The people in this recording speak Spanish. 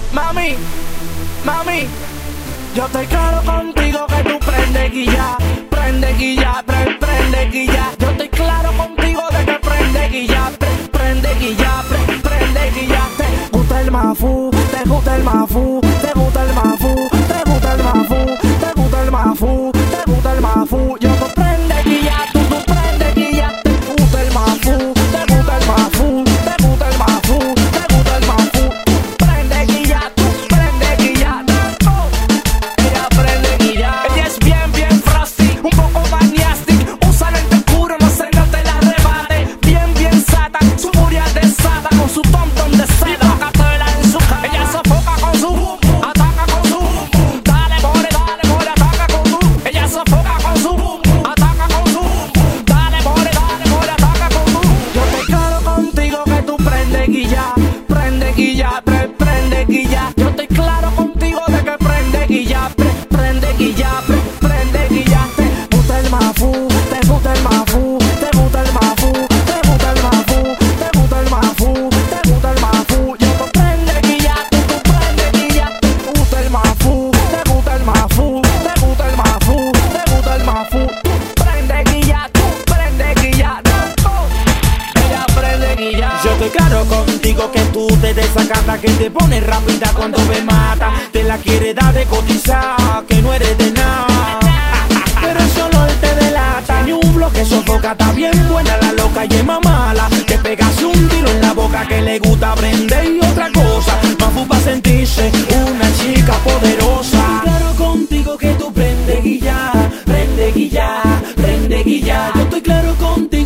Mami, mami, yo estoy claro contigo que tú prende guilla, prende guilla, prende guilla. Yo estoy claro contigo de que prende guilla, prende guilla, prende guilla. Te gusta el mafú, te gusta el mafú, te gusta el mafú, te gusta el mafú, te gusta el mafú, te gusta el mafú. Yo te prende guilla, tú prende guilla. Te gusta el mafú, te gusta el mafú, te gusta el mafú, te gusta el mafú. Prende guilla, tú prende guilla. Ella prende guilla. Ella es bien frosty, un poco maniastic. Usa lente oscuro, no se note el arrebate. Bien sata, su furia desata con su tom de seda. En su cara. Ella sofoca con su ataca con su dale, more, ataca con su. Ella sofoca con su ataca con su dale, more, ataca con su. Yo estoy claro contigo que tú prende guilla, prende guilla, prende guilla. Yo estoy claro contigo de que prende guilla, prende guilla, prende guilla. Te gusta el mafú, te gusta el mafú, te gusta el mafú, te gusta el mafú, te gusta el mafú, te gusta el mafú. Yo te prende guilla, tú prende guilla. Te gusta el mafú, te gusta el mafú, te gusta el mafú, te gusta el mafú. Prende guilla, tú prende guilla. Ella prende guilla. Yo estoy claro contigo que tú te desacatas, que te pones rápida cuando me mata. Te la quiere dar de cotizar, que no eres de nada. Pero solo él te delata. Ni un bloque sofoca, está bien buena la loca y es mala. Te pegas un tiro en la boca que le gusta prender y otra cosa. Mafu pa' sentirse una chica poderosa. Estoy claro contigo que tú prende guilla, prende guilla, prende guilla. Yo estoy claro contigo